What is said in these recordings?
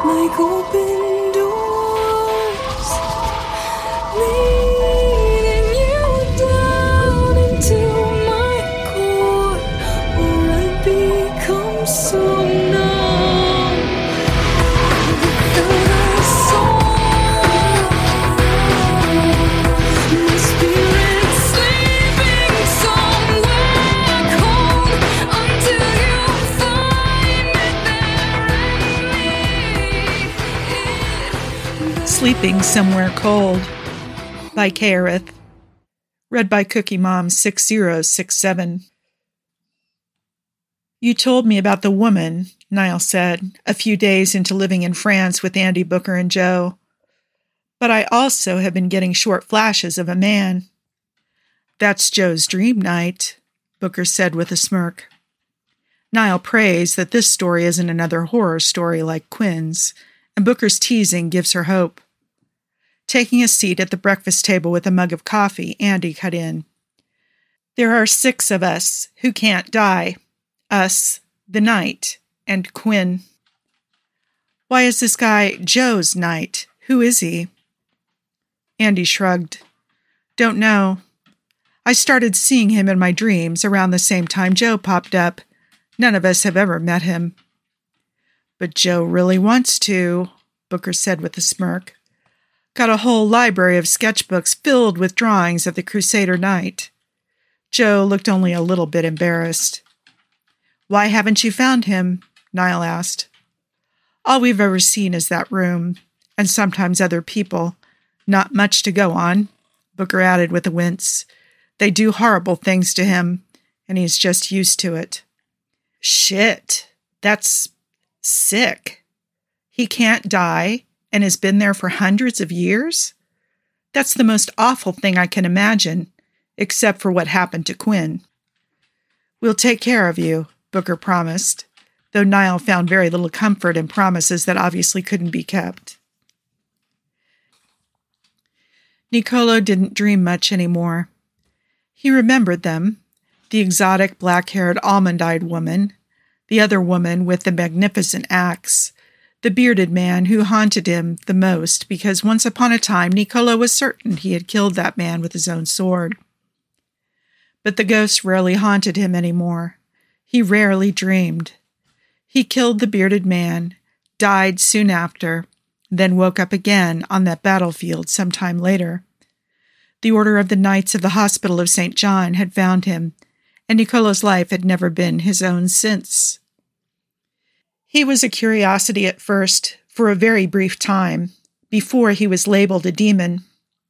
like open doors, leading you down into my core, where I become so numb without a soul. My spirit sleeping somewhere cold until you find me there and leave it. Sleeping Somewhere Cold by Kaerith. Read by Cookie Mom 6067. You told me about the woman, Niall said, a few days into living in France with Andy, Booker, and Joe. But I also have been getting short flashes of a man. That's Joe's dream night, Booker said with a smirk. Niall prays that this story isn't another horror story like Quinn's, and Booker's teasing gives her hope. Taking a seat at the breakfast table with a mug of coffee, Andy cut in. There are 6 of us who can't die. Us, the Knight, and Quinn. Why is this guy Joe's Knight? Who is he? Andy shrugged. Don't know. I started seeing him in my dreams around the same time Joe popped up. None of us have ever met him. But Joe really wants to, Booker said with a smirk. Got a whole library of sketchbooks filled with drawings of the Crusader Knight. Joe looked only a little bit embarrassed. Why haven't you found him? Niall asked. All we've ever seen is that room, and sometimes other people. Not much to go on, Booker added with a wince. They do horrible things to him, and he's just used to it. Shit, that's sick. He can't die and has been there for hundreds of years? That's the most awful thing I can imagine, except for what happened to Quinn. We'll take care of you, Booker promised, though Niall found very little comfort in promises that obviously couldn't be kept. Nicolo didn't dream much anymore. He remembered them, the exotic black-haired almond-eyed woman, the other woman with the magnificent axe, the bearded man who haunted him the most because once upon a time Nicolo was certain he had killed that man with his own sword. But the ghosts rarely haunted him anymore. He rarely dreamed. He killed the bearded man, died soon after, then woke up again on that battlefield some time later. The Order of the Knights of the Hospital of St. John had found him, and Nicolo's life had never been his own since. He was a curiosity at first, for a very brief time, before he was labeled a demon.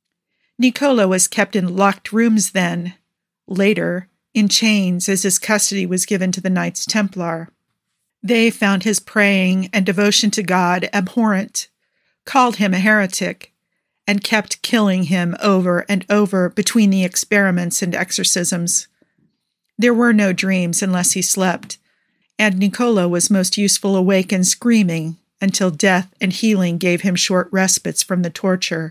Nicolo was kept in locked rooms then, later, in chains as his custody was given to the Knights Templar. They found his praying and devotion to God abhorrent, called him a heretic, and kept killing him over and over between the experiments and exorcisms. There were no dreams unless he slept, and Nicolo was most useful awake and screaming until death and healing gave him short respites from the torture.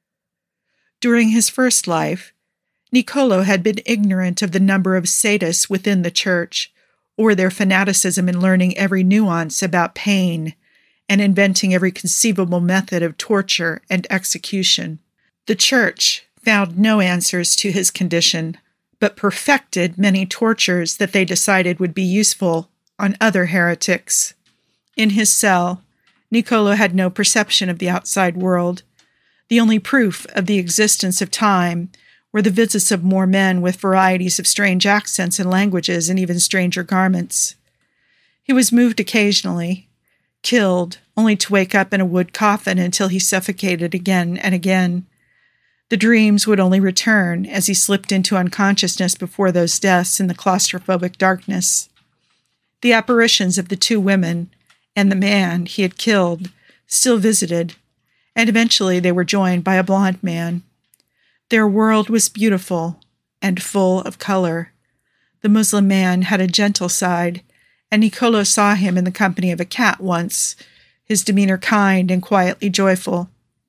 During his first life, Nicolo had been ignorant of the number of sadists within the church, or their fanaticism in learning every nuance about pain and inventing every conceivable method of torture and execution. The church found no answers to his condition, but perfected many tortures that they decided would be useful on other heretics. In his cell, Nicolo had no perception of the outside world. The only proof of the existence of time were the visits of more men with varieties of strange accents and languages and even stranger garments. He was moved occasionally, killed, only to wake up in a wood coffin until he suffocated again and again. The dreams would only return as he slipped into unconsciousness before those deaths in the claustrophobic darkness. The apparitions of the 2 women and the man he had killed still visited, and eventually they were joined by a blond man. Their world was beautiful and full of color. The Muslim man had a gentle side, and Nicolo saw him in the company of a cat once, his demeanor kind and quietly joyful.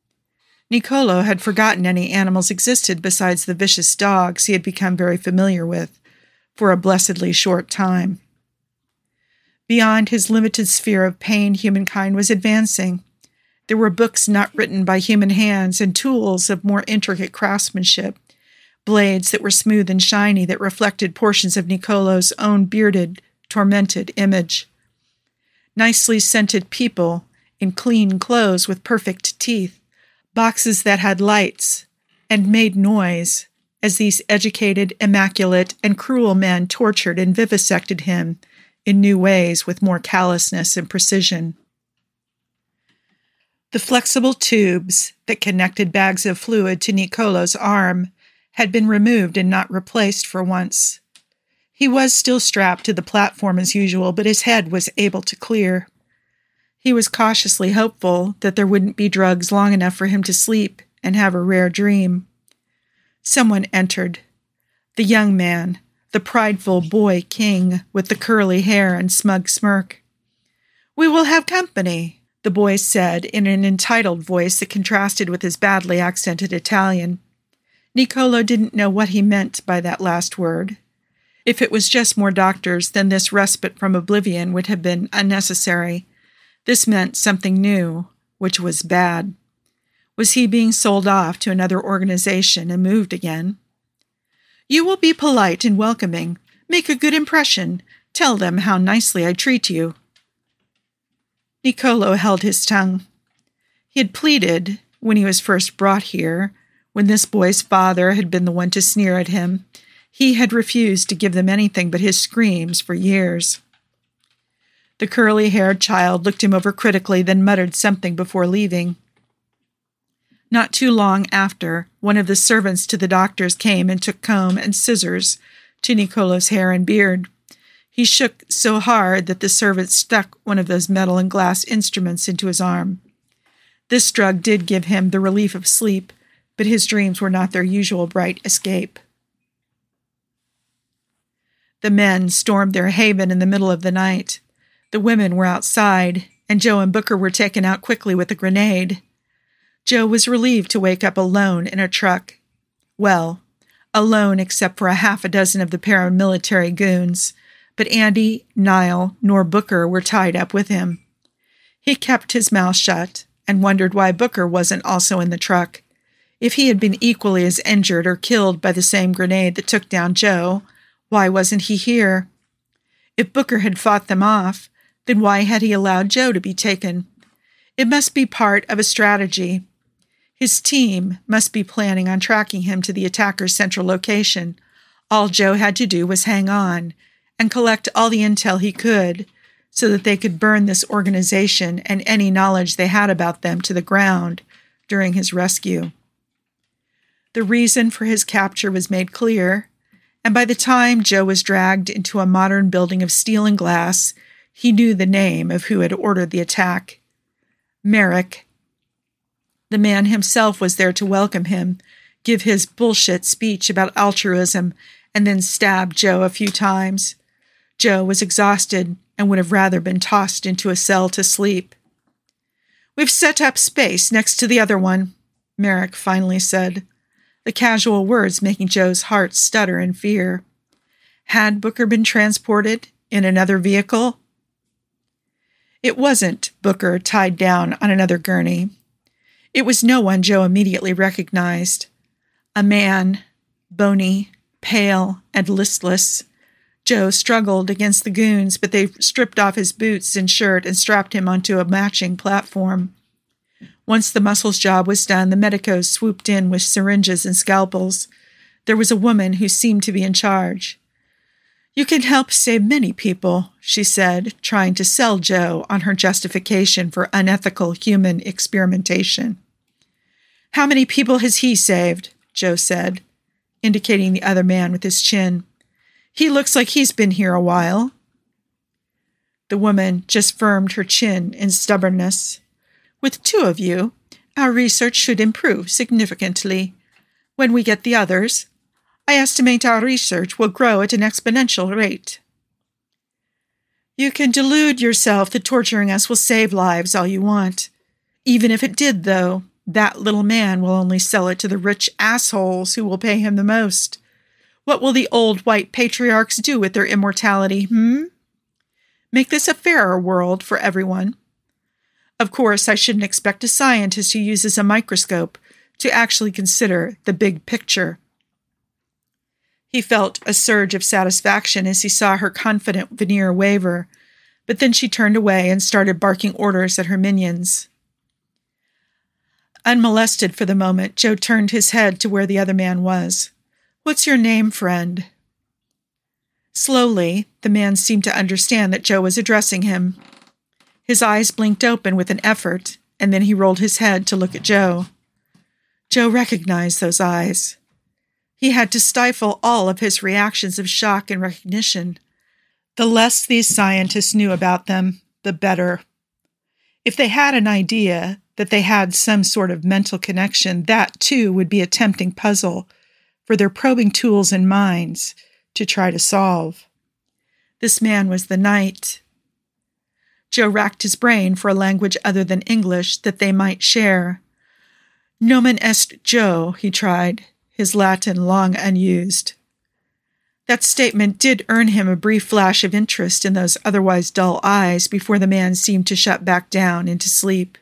Nicolo had forgotten any animals existed besides the vicious dogs he had become very familiar with for a blessedly short time. Beyond his limited sphere of pain, humankind was advancing. There were books not written by human hands and tools of more intricate craftsmanship, blades that were smooth and shiny that reflected portions of Nicolo's own bearded, tormented image. Nicely scented people in clean clothes with perfect teeth, boxes that had lights and made noise as these educated, immaculate, and cruel men tortured and vivisected him in new ways with more callousness and precision. The flexible tubes that connected bags of fluid to Nicolo's arm had been removed and not replaced for once. He was still strapped to the platform as usual, but his head was able to clear. He was cautiously hopeful that there wouldn't be drugs long enough for him to sleep and have a rare dream. Someone entered. The young man, the prideful boy king with the curly hair and smug smirk. "We will have company," the boy said in an entitled voice that contrasted with his badly accented Italian. Nicolo didn't know what he meant by that last word. If it was just more doctors, then this respite from oblivion would have been unnecessary. This meant something new, which was bad. Was he being sold off to another organization and moved again? "You will be polite and welcoming. Make a good impression. Tell them how nicely I treat you." Nicolo held his tongue. He had pleaded, when he was first brought here, when this boy's father had been the one to sneer at him. He had refused to give them anything but his screams for years. The curly-haired child looked him over critically, then muttered something before leaving. Not too long after, one of the servants to the doctors came and took comb and scissors to Nicolo's hair and beard. He shook so hard that the servant stuck one of those metal and glass instruments into his arm. This drug did give him the relief of sleep, but his dreams were not their usual bright escape. The men stormed their haven in the middle of the night. The women were outside, and Joe and Booker were taken out quickly with a grenade. Joe was relieved to wake up alone in a truck. Well, alone except for a half a dozen of the paramilitary goons, but Andy, Niall, nor Booker were tied up with him. He kept his mouth shut and wondered why Booker wasn't also in the truck. If he had been equally as injured or killed by the same grenade that took down Joe, why wasn't he here? If Booker had fought them off, then why had he allowed Joe to be taken? It must be part of a strategy. His team must be planning on tracking him to the attacker's central location. All Joe had to do was hang on and collect all the intel he could so that they could burn this organization and any knowledge they had about them to the ground during his rescue. The reason for his capture was made clear, and by the time Joe was dragged into a modern building of steel and glass, he knew the name of who had ordered the attack. Merrick. The man himself was there to welcome him, give his bullshit speech about altruism, and then stab Joe a few times. Joe was exhausted and would have rather been tossed into a cell to sleep. "We've set up space next to the other one," Merrick finally said, the casual words making Joe's heart stutter in fear. Had Booker been transported in another vehicle? It wasn't Booker tied down on another gurney. It was no one Joe immediately recognized. A man, bony, pale, and listless. Joe struggled against the goons, but they stripped off his boots and shirt and strapped him onto a matching platform. Once the muscles job was done, the medicos swooped in with syringes and scalpels. There was a woman who seemed to be in charge. "You can help save many people," she said, trying to sell Joe on her justification for unethical human experimentation. "How many people has he saved?" Joe said, indicating the other man with his chin. "He looks like he's been here a while." The woman just firmed her chin in stubbornness. "With 2 of you, our research should improve significantly. When we get the others, I estimate our research will grow at an exponential rate." "You can delude yourself that torturing us will save lives all you want. Even if it did, though, that little man will only sell it to the rich assholes who will pay him the most. What will the old white patriarchs do with their immortality, Make this a fairer world for everyone. Of course, I shouldn't expect a scientist who uses a microscope to actually consider the big picture. He felt a surge of satisfaction as he saw her confident veneer waver, but then she turned away and started barking orders at her minions. Unmolested for the moment, Joe turned his head to where the other man was. "What's your name, friend?" Slowly, the man seemed to understand that Joe was addressing him. His eyes blinked open with an effort, and then he rolled his head to look at Joe. Joe recognized those eyes. He had to stifle all of his reactions of shock and recognition. The less these scientists knew about them, the better. If they had an idea that they had some sort of mental connection, that too would be a tempting puzzle for their probing tools and minds to try to solve. This man was the knight. Joe racked his brain for a language other than English that they might share. Nomen est Joe, he tried, his Latin long unused. That statement did earn him a brief flash of interest in those otherwise dull eyes before the man seemed to shut back down into sleep.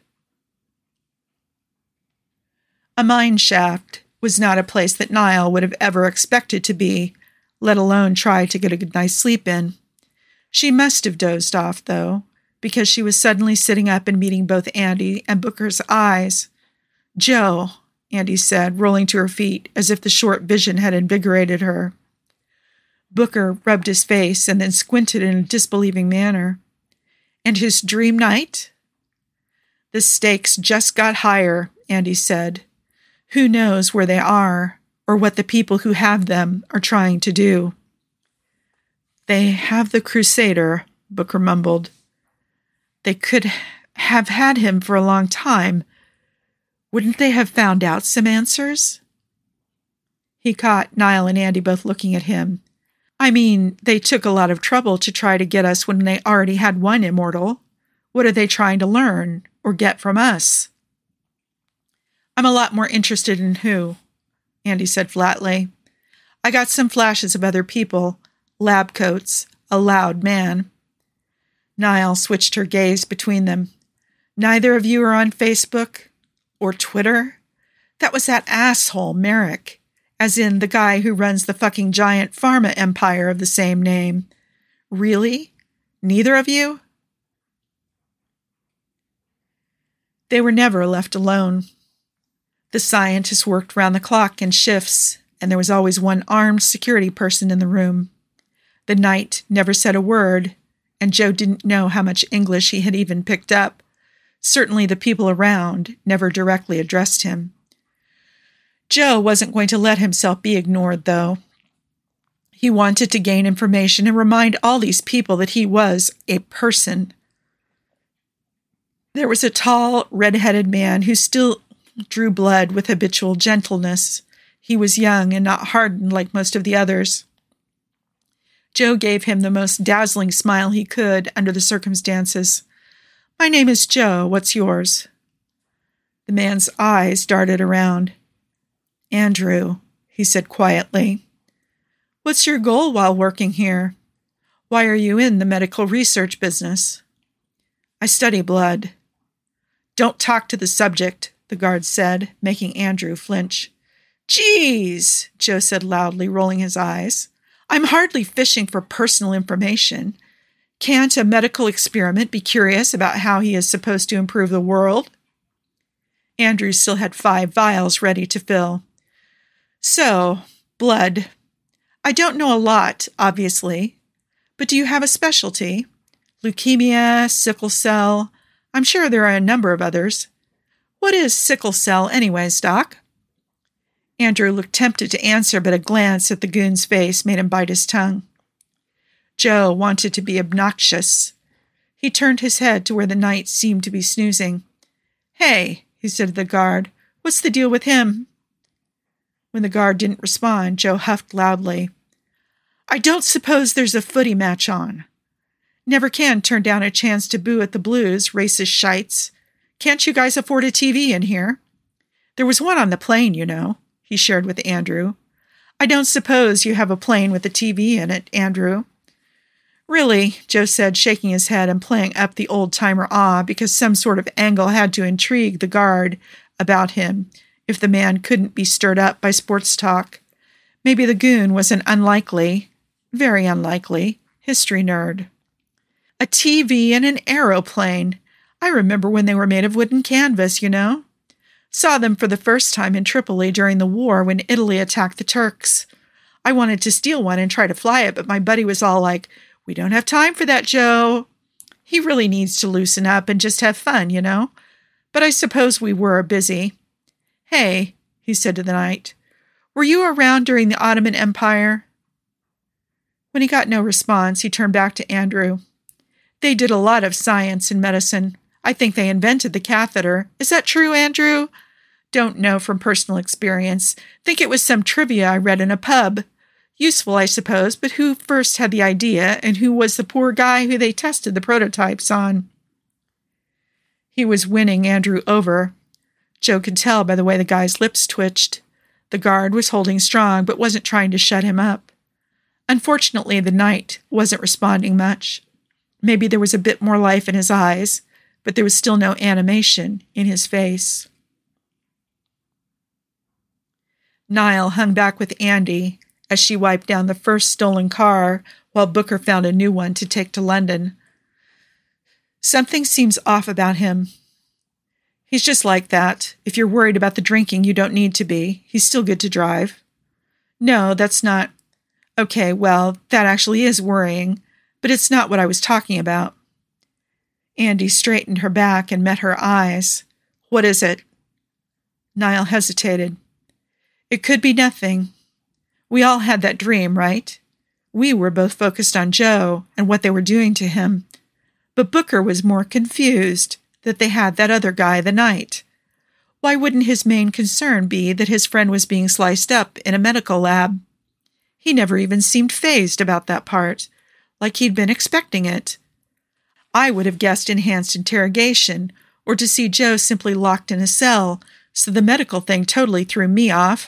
A mine shaft was not a place that Niall would have ever expected to be, let alone try to get a good night's sleep in. She must have dozed off, though, because she was suddenly sitting up and meeting both Andy and Booker's eyes. "Joe," Andy said, rolling to her feet as if the short vision had invigorated her. Booker rubbed his face and then squinted in a disbelieving manner. "And his dream night?" "The stakes just got higher," Andy said. "Who knows where they are, or what the people who have them are trying to do." "They have the Crusader," Booker mumbled. "They could have had him for a long time. Wouldn't they have found out some answers?" He caught Niall and Andy both looking at him. "I mean, they took a lot of trouble to try to get us when they already had one immortal. What are they trying to learn or get from us?" "I'm a lot more interested in who," Andy said flatly. "I got some flashes of other people, lab coats, a loud man." Niall switched her gaze between them. "Neither of you are on Facebook? Or Twitter? That was that asshole Merrick, as in the guy who runs the fucking giant pharma empire of the same name. Really? Neither of you?" They were never left alone. The scientists worked round the clock in shifts, and there was always one armed security person in the room. The knight never said a word, and Joe didn't know how much English he had even picked up. Certainly the people around never directly addressed him. Joe wasn't going to let himself be ignored, though. He wanted to gain information and remind all these people that he was a person. There was a tall, red-headed man who still drew blood with habitual gentleness. He was young and not hardened like most of the others. Joe gave him the most dazzling smile he could under the circumstances. "My name is Joe. What's yours?" The man's eyes darted around. "Andrew," he said quietly. "What's your goal while working here? Why are you in the medical research business?" "I study blood." "Don't talk to the subject," the guard said, making Andrew flinch. "Geez," Joe said loudly, rolling his eyes. "I'm hardly fishing for personal information. Can't a medical experiment be curious about how he is supposed to improve the world?" Andrew still had 5 vials ready to fill. "So, blood. I don't know a lot, obviously. But do you have a specialty? Leukemia, sickle cell? I'm sure there are a number of others. What is sickle cell anyways, Doc?" Andrew looked tempted to answer, but a glance at the goon's face made him bite his tongue. Joe wanted to be obnoxious. He turned his head to where the knight seemed to be snoozing. "Hey," he said to the guard, "what's the deal with him?" When the guard didn't respond, Joe huffed loudly. "I don't suppose there's a footy match on. Never can turn down a chance to boo at the Blues, racist shites. Can't you guys afford a TV in here? There was one on the plane, you know," he shared with Andrew. "I don't suppose you have a plane with a TV in it, Andrew." Really, Joe said, shaking his head and playing up the old-timer awe because some sort of angle had to intrigue the guard about him if the man couldn't be stirred up by sports talk. Maybe the goon was an unlikely, very unlikely, history nerd. A TV and an aeroplane. I remember when they were made of wooden canvas, you know. Saw them for the first time in Tripoli during the war when Italy attacked the Turks. I wanted to steal one and try to fly it, but my buddy was all like, "We don't have time for that, Joe." He really needs to loosen up and just have fun, you know. But I suppose we were busy. "Hey," he said to the knight, "were you around during the Ottoman Empire?" When he got no response, he turned back to Andrew. "They did a lot of science and medicine. I think they invented the catheter. Is that true, Andrew?" "Don't know from personal experience. Think it was some trivia I read in a pub. Useful, I suppose, but who first had the idea, and who was the poor guy who they tested the prototypes on?" He was winning Andrew over. Joe could tell by the way the guy's lips twitched. The guard was holding strong, but wasn't trying to shut him up. Unfortunately, the knight wasn't responding much. Maybe there was a bit more life in his eyes, but there was still no animation in his face. Niall hung back with Andy as she wiped down the first stolen car while Booker found a new one to take to London. "Something seems off about him. He's just like that. If you're worried about the drinking, you don't need to be. He's still good to drive." "No, that's not... Okay, well, that actually is worrying, but it's not what I was talking about." Andy straightened her back and met her eyes. "What is it?" Niall hesitated. "It could be nothing. We all had that dream, right? We were both focused on Joe and what they were doing to him. But Booker was more confused that they had that other guy the knight. Why wouldn't his main concern be that his friend was being sliced up in a medical lab? He never even seemed fazed about that part, like he'd been expecting it. I would have guessed enhanced interrogation, or to see Joe simply locked in a cell, so the medical thing totally threw me off."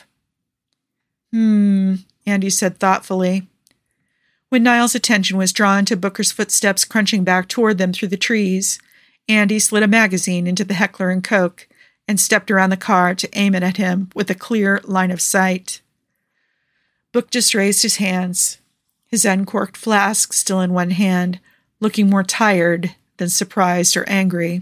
Andy said thoughtfully. When Niall's attention was drawn to Booker's footsteps crunching back toward them through the trees, Andy slid a magazine into the Heckler & Koch and stepped around the car to aim it at him with a clear line of sight. Book just raised his hands, his uncorked flask still in one hand, looking more tired than surprised or angry.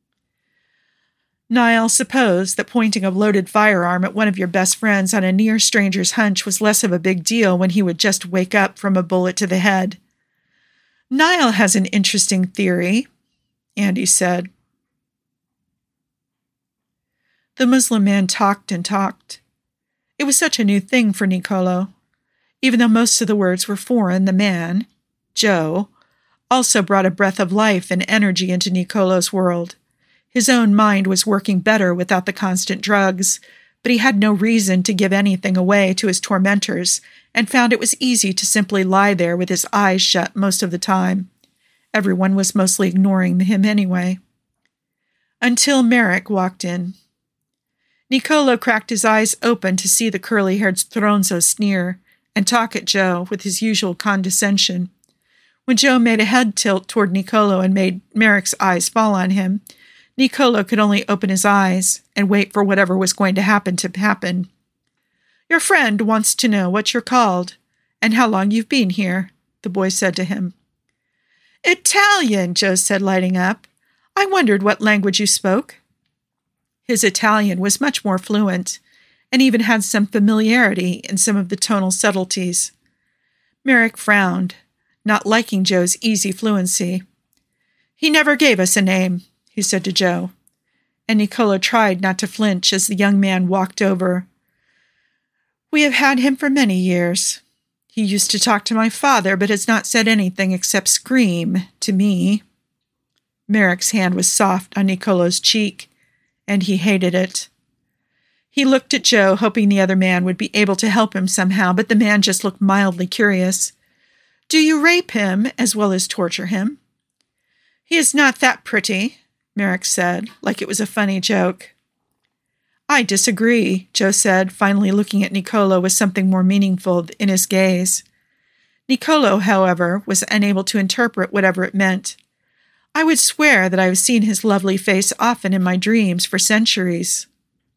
Niall supposed that pointing a loaded firearm at one of your best friends on a near stranger's hunch was less of a big deal when he would just wake up from a bullet to the head. "Niall has an interesting theory," Andy said. The Muslim man talked and talked. It was such a new thing for Niccolò. Even though most of the words were foreign, the man, Joe, also brought a breath of life and energy into Niccolò's world. His own mind was working better without the constant drugs, but he had no reason to give anything away to his tormentors and found it was easy to simply lie there with his eyes shut most of the time. Everyone was mostly ignoring him anyway. Until Merrick walked in. Niccolò cracked his eyes open to see the curly-haired Stronzo sneer and talk at Joe with his usual condescension. When Joe made a head tilt toward Niccolò and made Merrick's eyes fall on him, Niccolò could only open his eyes and wait for whatever was going to happen. "Your friend wants to know what you're called and how long you've been here," the boy said to him. "Italian," Joe said, lighting up. "I wondered what language you spoke." His Italian was much more fluent and even had some familiarity in some of the tonal subtleties. Merrick frowned, not liking Joe's easy fluency. "He never gave us a name," he said to Joe, and Niccolò tried not to flinch as the young man walked over. "We have had him for many years. He used to talk to my father, but has not said anything except scream to me." Merrick's hand was soft on Niccolò's cheek, and he hated it. He looked at Joe, hoping the other man would be able to help him somehow, but the man just looked mildly curious. "Do you rape him as well as torture him?" "He is not that pretty," Merrick said, like it was a funny joke. "I disagree," Joe said, finally looking at Niccolò with something more meaningful in his gaze. Niccolo, however, was unable to interpret whatever it meant. I would swear that I have seen his lovely face often in my dreams for centuries.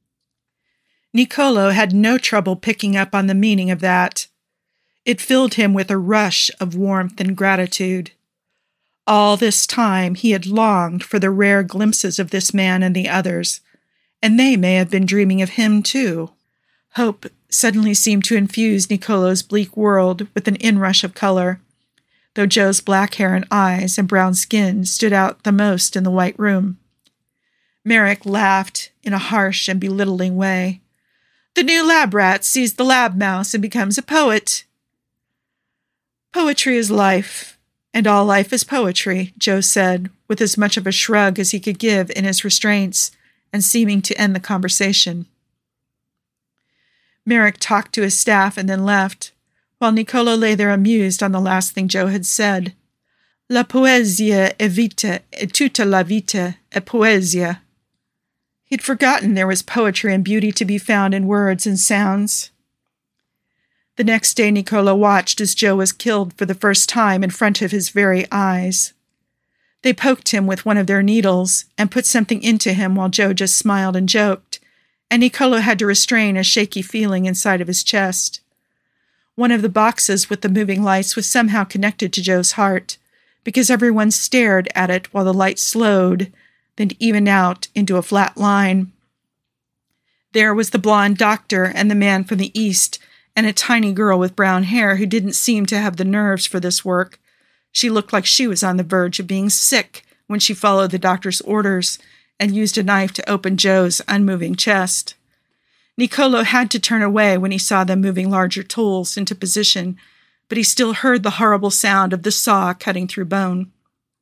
Niccolo had no trouble picking up on the meaning of that. It filled him with a rush of warmth and gratitude. All this time he had longed for the rare glimpses of this man and the others, and they may have been dreaming of him too. Hope suddenly seemed to infuse Niccolo's bleak world with an inrush of color, though Joe's black hair and eyes and brown skin stood out the most in the white room. Merrick laughed in a harsh and belittling way. "The new lab rat sees the lab mouse and becomes a poet." "Poetry is life, and all life is poetry," Joe said, with as much of a shrug as he could give in his restraints, and seeming to end the conversation. Merrick talked to his staff and then left, while Niccolo lay there amused on the last thing Joe had said. "La poesia è vita, e tutta la vita è poesia." He'd forgotten there was poetry and beauty to be found in words and sounds. The next day Niccolo watched as Joe was killed for the first time in front of his very eyes. They poked him with one of their needles and put something into him while Joe just smiled and joked, and Niccolo had to restrain a shaky feeling inside of his chest. One of the boxes with the moving lights was somehow connected to Joe's heart, because everyone stared at it while the light slowed, then evened out into a flat line. There was the blonde doctor and the man from the east, and a tiny girl with brown hair who didn't seem to have the nerves for this work. She looked like she was on the verge of being sick when she followed the doctor's orders and used a knife to open Joe's unmoving chest. Niccolo had to turn away when he saw them moving larger tools into position, but he still heard the horrible sound of the saw cutting through bone.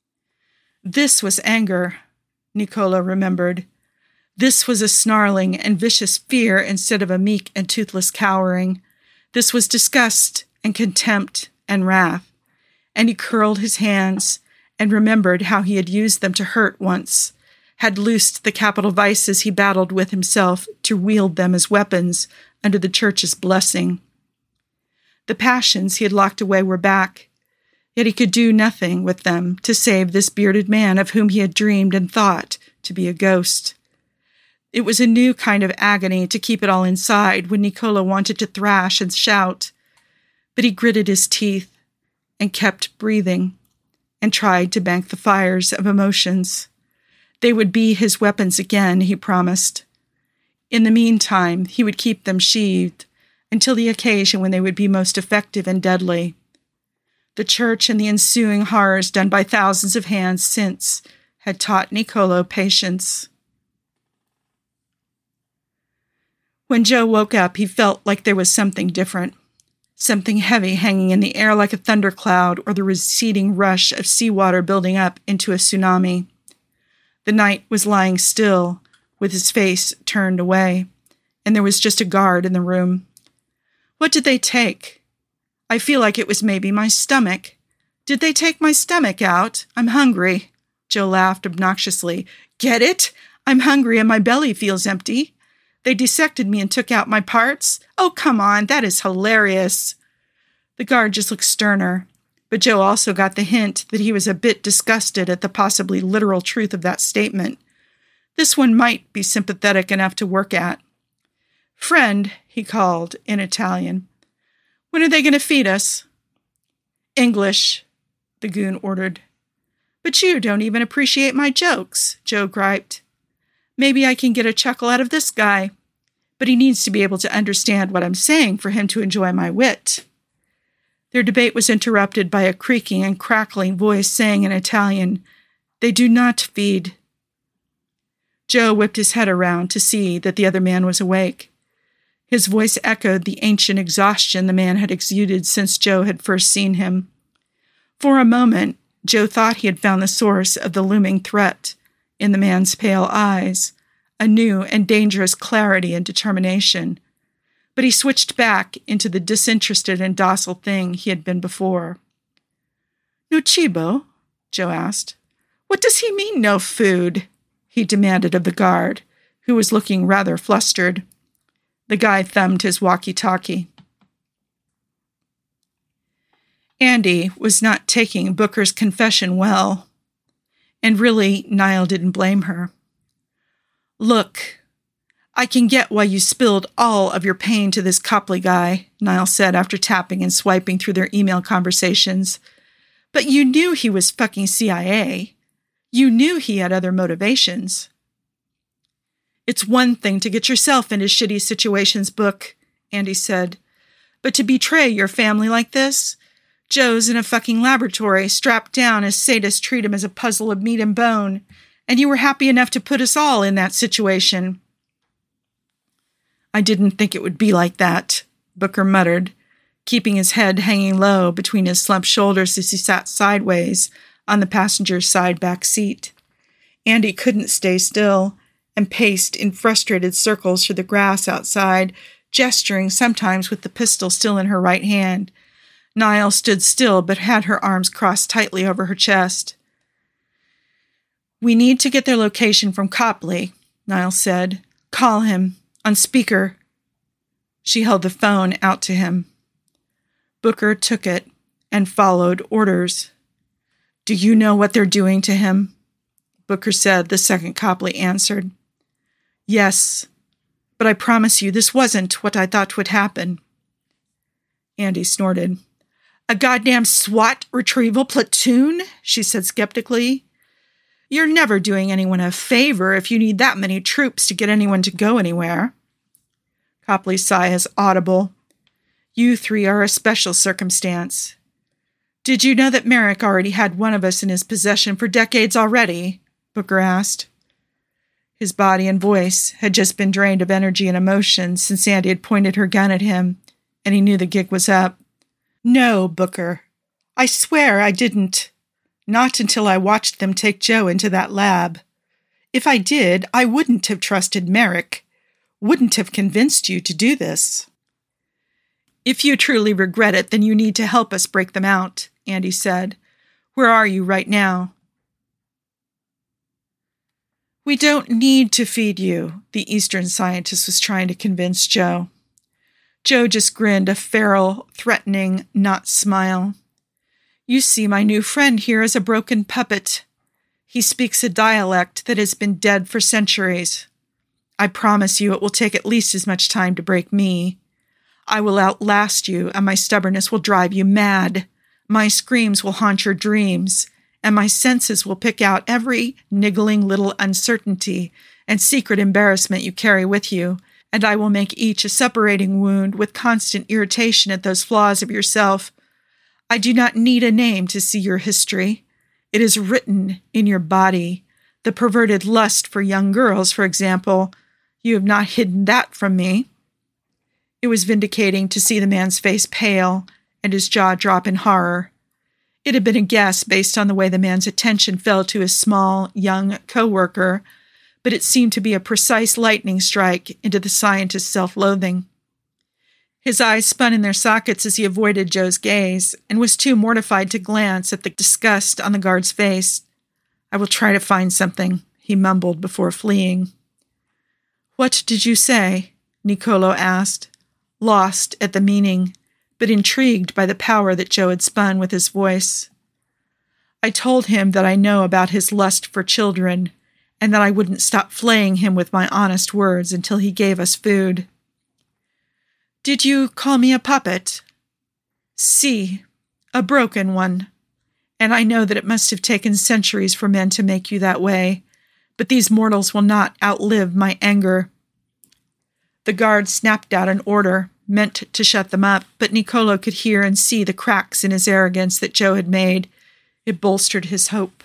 This was anger, Niccolo remembered. This was a snarling and vicious fear instead of a meek and toothless cowering. This was disgust and contempt and wrath. And he curled his hands and remembered how he had used them to hurt once, had loosed the capital vices he battled with himself to wield them as weapons under the church's blessing. The passions he had locked away were back, yet he could do nothing with them to save this bearded man of whom he had dreamed and thought to be a ghost. It was a new kind of agony to keep it all inside when Niccolo wanted to thrash and shout, but he gritted his teeth and kept breathing and tried to bank the fires of emotions. They would be his weapons again, he promised. In the meantime, he would keep them sheathed until the occasion when they would be most effective and deadly. The church and the ensuing horrors done by thousands of hands since had taught Niccolo patience. When Joe woke up, he felt like there was something different, something heavy hanging in the air like a thundercloud or the receding rush of seawater building up into a tsunami. The knight was lying still, with his face turned away, and there was just a guard in the room. What did they take? I feel like it was maybe my stomach. Did they take my stomach out? I'm hungry. Joe laughed obnoxiously. Get it? I'm hungry and my belly feels empty. They dissected me and took out my parts? Oh, come on, that is hilarious. The guard just looked sterner, but Joe also got the hint that he was a bit disgusted at the possibly literal truth of that statement. This one might be sympathetic enough to work at. Friend, he called in Italian. When are they going to feed us? English, the goon ordered. But you don't even appreciate my jokes, Joe griped. Maybe I can get a chuckle out of this guy, but he needs to be able to understand what I'm saying for him to enjoy my wit. Their debate was interrupted by a creaking and crackling voice saying in Italian, They do not feed. Joe whipped his head around to see that the other man was awake. His voice echoed the ancient exhaustion the man had exuded since Joe had first seen him. For a moment, Joe thought he had found the source of the looming threat in the man's pale eyes, a new and dangerous clarity and determination. But he switched back into the disinterested and docile thing he had been before. No cibo? Joe asked. What does he mean, no food? He demanded of the guard, who was looking rather flustered. The guy thumbed his walkie-talkie. Andy was not taking Booker's confession well, and really, Niall didn't blame her. "Look, I can get why you spilled all of your pain to this Copley guy," Niall said after tapping and swiping through their email conversations. "But you knew he was fucking CIA. You knew he had other motivations." "It's one thing to get yourself into shitty situations, Book," Andy said. "But to betray your family like this? Joe's in a fucking laboratory, strapped down as sadists treat him as a puzzle of meat and bone, and you were happy enough to put us all in that situation." "I didn't think it would be like that," Booker muttered, keeping his head hanging low between his slumped shoulders as he sat sideways on the passenger's side back seat. Andy couldn't stay still and paced in frustrated circles through the grass outside, gesturing sometimes with the pistol still in her right hand. Niall stood still but had her arms crossed tightly over her chest. "We need to get their location from Copley," Niall said. "Call him. On speaker." She held the phone out to him. Booker took it and followed orders. "Do you know what they're doing to him?" Booker said. The second Copley answered. "Yes, but I promise you this wasn't what I thought would happen." Andy snorted. "A goddamn SWAT retrieval platoon?" she said skeptically. "You're never doing anyone a favor if you need that many troops to get anyone to go anywhere." Copley's sigh is audible. "You three are a special circumstance. Did you know that Merrick already had one of us in his possession for decades already?" Booker asked. His body and voice had just been drained of energy and emotion since Sandy had pointed her gun at him, and he knew the gig was up. "No, Booker. I swear I didn't. Not until I watched them take Joe into that lab. If I did, I wouldn't have trusted Merrick. Wouldn't have convinced you to do this." "If you truly regret it, then you need to help us break them out," Andy said. "Where are you right now?" "We don't need to feed you," the Eastern scientist was trying to convince Joe. Joe just grinned a feral, threatening, not smile. "You see my new friend here as a broken puppet. He speaks a dialect that has been dead for centuries. I promise you it will take at least as much time to break me. I will outlast you, and my stubbornness will drive you mad. My screams will haunt your dreams, and my senses will pick out every niggling little uncertainty and secret embarrassment you carry with you, and I will make each a separating wound with constant irritation at those flaws of yourself. I do not need a name to see your history. It is written in your body. The perverted lust for young girls, for example. You have not hidden that from me." It was vindicating to see the man's face pale and his jaw drop in horror. It had been a guess based on the way the man's attention fell to his small, young co-worker, but it seemed to be a precise lightning strike into the scientist's self-loathing. His eyes spun in their sockets as he avoided Joe's gaze and was too mortified to glance at the disgust on the guard's face. "I will try to find something," he mumbled before fleeing. "What did you say?" Nicolo asked, lost at the meaning, but intrigued by the power that Joe had spun with his voice. "I told him that I know about his lust for children, and that I wouldn't stop flaying him with my honest words until he gave us food." "Did you call me a puppet?" "Si, a broken one. And I know that it must have taken centuries for men to make you that way, but these mortals will not outlive my anger." The guard snapped out an order, meant to shut them up, but Nicolo could hear and see the cracks in his arrogance that Joe had made. It bolstered his hope.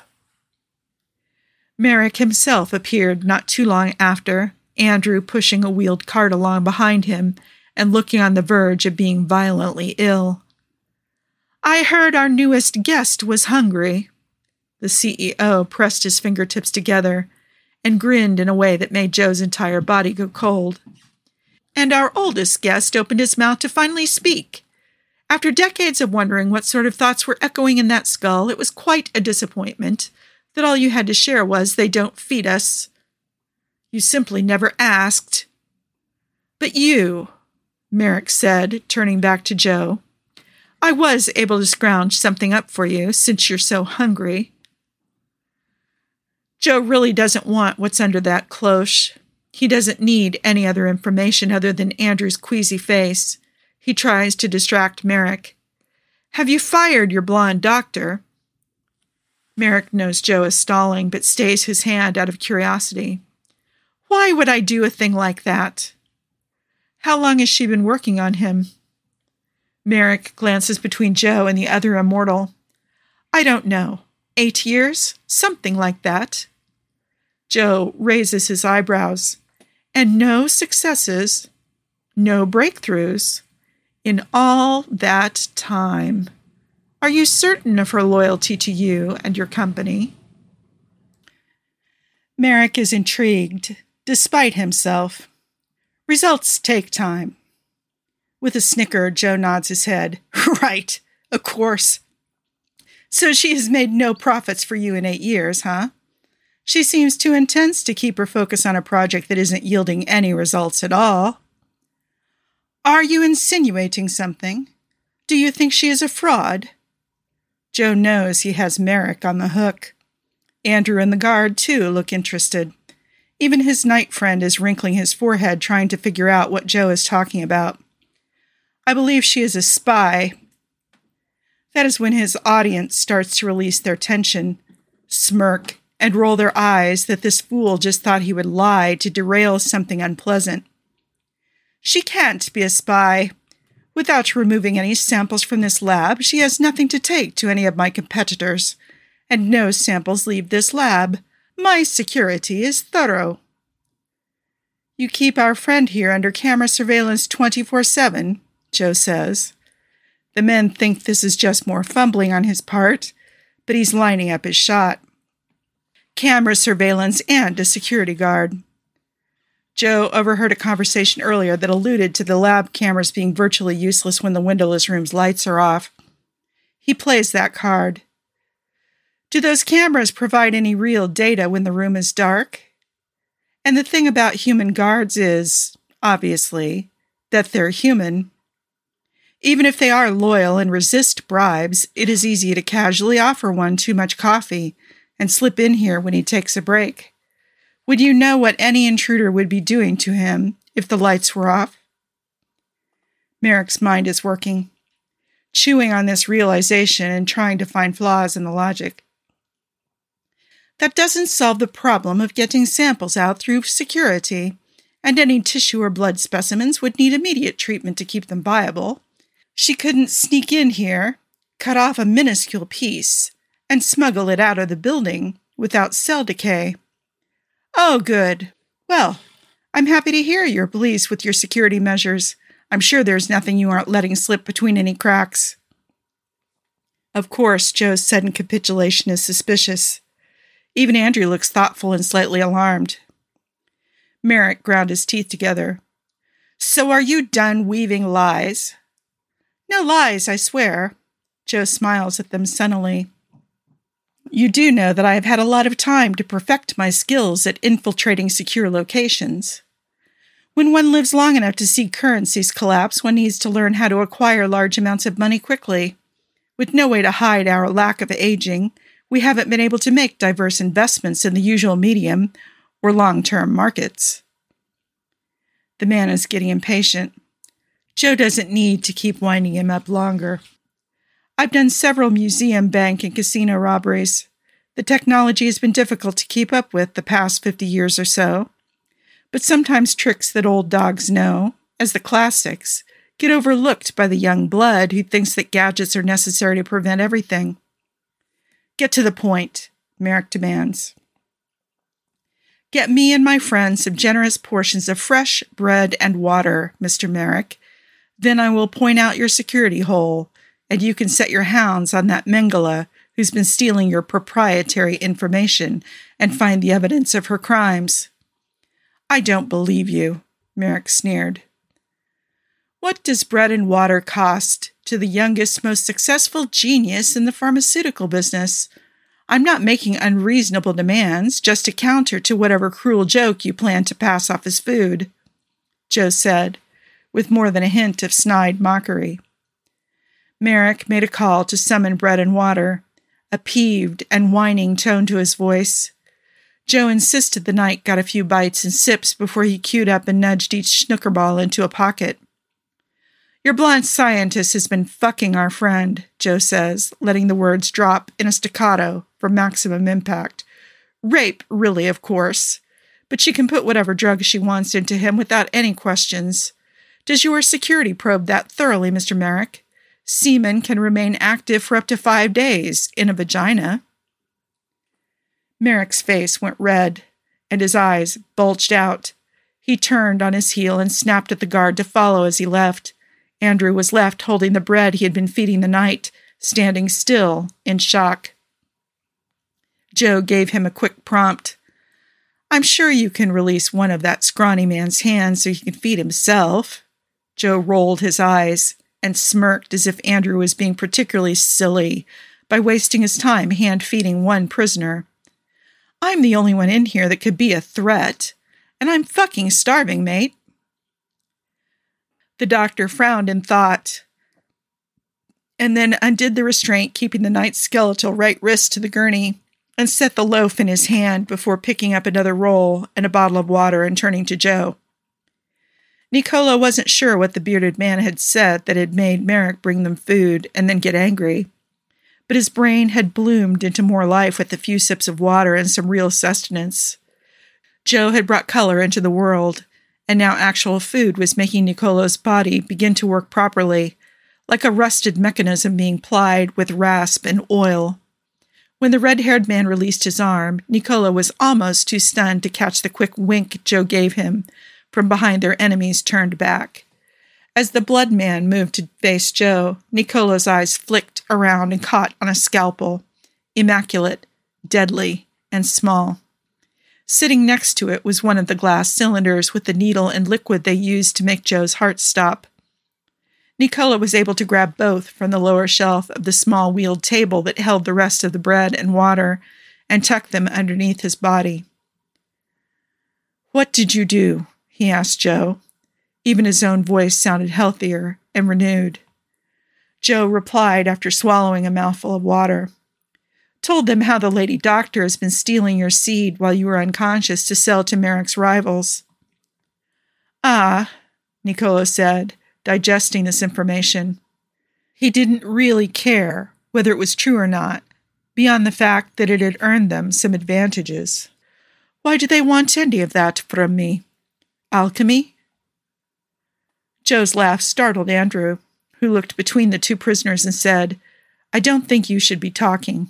Merrick himself appeared not too long after, Andrew pushing a wheeled cart along behind him and looking on the verge of being violently ill. "I heard our newest guest was hungry." The CEO pressed his fingertips together and grinned in a way that made Joe's entire body go cold. "And our oldest guest opened his mouth to finally speak. After decades of wondering what sort of thoughts were echoing in that skull, it was quite a disappointment that all you had to share was, 'They don't feed us.' You simply never asked." "But you," Merrick said, turning back to Joe, I was able to scrounge something up for you since you're so hungry. Joe really doesn't want what's under that cloche. He doesn't need any other information other than Andrew's queasy face. He tries to distract Merrick. Have you fired your blonde doctor? Merrick knows Joe is stalling, but stays his hand out of curiosity. Why would I do a thing like that? How long has she been working on him? Merrick glances between Joe and the other immortal. I don't know. 8 years? Something like that. Joe raises his eyebrows. And no successes, no breakthroughs, in all that time. Are you certain of her loyalty to you and your company? Merrick is intrigued, despite himself. Results take time. With a snicker, Joe nods his head. Right, of course. So she has made no profits for you in 8 years, huh? She seems too intense to keep her focus on a project that isn't yielding any results at all. Are you insinuating something? Do you think she is a fraud? Joe knows he has Merrick on the hook. Andrew and the guard, too, look interested. Even his night friend is wrinkling his forehead trying to figure out what Joe is talking about. I believe she is a spy. That is when his audience starts to release their tension, smirk, and roll their eyes that this fool just thought he would lie to derail something unpleasant. She can't be a spy. Without removing any samples from this lab, she has nothing to take to any of my competitors, and no samples leave this lab. My security is thorough. You keep our friend here under camera surveillance 24/7, Joe says. The men think this is just more fumbling on his part, but he's lining up his shot. Camera surveillance and a security guard. Joe overheard a conversation earlier that alluded to the lab cameras being virtually useless when the windowless room's lights are off. He plays that card. Do those cameras provide any real data when the room is dark? And the thing about human guards is, obviously, that they're human. Even if they are loyal and resist bribes, it is easy to casually offer one too much coffee and slip in here when he takes a break. Would you know what any intruder would be doing to him if the lights were off? Merrick's mind is working, chewing on this realization and trying to find flaws in the logic. That doesn't solve the problem of getting samples out through security, and any tissue or blood specimens would need immediate treatment to keep them viable. She couldn't sneak in here, cut off a minuscule piece, and smuggle it out of the building without cell decay. Oh, good. Well, I'm happy to hear you're pleased with your security measures. I'm sure there's nothing you aren't letting slip between any cracks. Of course, Joe's sudden capitulation is suspicious. Even Andrew looks thoughtful and slightly alarmed. Merrick ground his teeth together. So are you done weaving lies? No lies, I swear. Joe smiles at them sunnily. You do know that I have had a lot of time to perfect my skills at infiltrating secure locations. When one lives long enough to see currencies collapse, one needs to learn how to acquire large amounts of money quickly. With no way to hide our lack of aging, we haven't been able to make diverse investments in the usual medium or long-term markets. The man is getting impatient. Joe doesn't need to keep winding him up longer. I've done several museum, bank, and casino robberies. The technology has been difficult to keep up with the past 50 years or so. But sometimes tricks that old dogs know, as the classics, get overlooked by the young blood who thinks that gadgets are necessary to prevent everything. Get to the point, Merrick demands. Get me and my friends some generous portions of fresh bread and water, Mr. Merrick. Then I will point out your security hole, and you can set your hounds on that Mengele who's been stealing your proprietary information and find the evidence of her crimes. I don't believe you, Merrick sneered. What does bread and water cost to the youngest, most successful genius in the pharmaceutical business? I'm not making unreasonable demands just to counter to whatever cruel joke you plan to pass off as food, Joe said, with more than a hint of snide mockery. Merrick made a call to summon bread and water, a peeved and whining tone to his voice. Joe insisted the knight got a few bites and sips before he queued up and nudged each snookerball into a pocket. Your blind scientist has been fucking our friend, Joe says, letting the words drop in a staccato for maximum impact. Rape, really, of course. But she can put whatever drug she wants into him without any questions. Does your security probe that thoroughly, Mr. Merrick? Semen can remain active for up to 5 days in a vagina. Merrick's face went red, and his eyes bulged out. He turned on his heel and snapped at the guard to follow as he left. Andrew was left holding the bread he had been feeding the knight, standing still in shock. Joe gave him a quick prompt. I'm sure you can release one of that scrawny man's hands so he can feed himself. Joe rolled his eyes and smirked as if Andrew was being particularly silly by wasting his time hand-feeding one prisoner. I'm the only one in here that could be a threat, and I'm fucking starving, mate. The doctor frowned in thought, and then undid the restraint keeping the knight's skeletal right wrist to the gurney, and set the loaf in his hand before picking up another roll and a bottle of water and turning to Joe. Niccolo wasn't sure what the bearded man had said that had made Merrick bring them food and then get angry, but his brain had bloomed into more life with a few sips of water and some real sustenance. Joe had brought color into the world, and now actual food was making Niccolo's body begin to work properly, like a rusted mechanism being plied with rasp and oil. When the red-haired man released his arm, Niccolo was almost too stunned to catch the quick wink Joe gave him from behind their enemy's turned back. As the blood man moved to face Joe, Niccolo's eyes flicked around and caught on a scalpel, immaculate, deadly, and small. Sitting next to it was one of the glass cylinders with the needle and liquid they used to make Joe's heart stop. Niccolo was able to grab both from the lower shelf of the small wheeled table that held the rest of the bread and water and tuck them underneath his body. What did you do? He asked Joe. Even his own voice sounded healthier and renewed. Joe replied after swallowing a mouthful of water. Told them how the lady doctor has been stealing your seed while you were unconscious to sell to Merrick's rivals. Ah, Niccolo said, digesting this information. He didn't really care whether it was true or not, beyond the fact that it had earned them some advantages. Why do they want any of that from me? Alchemy? Joe's laugh startled Andrew, who looked between the two prisoners and said, I don't think you should be talking.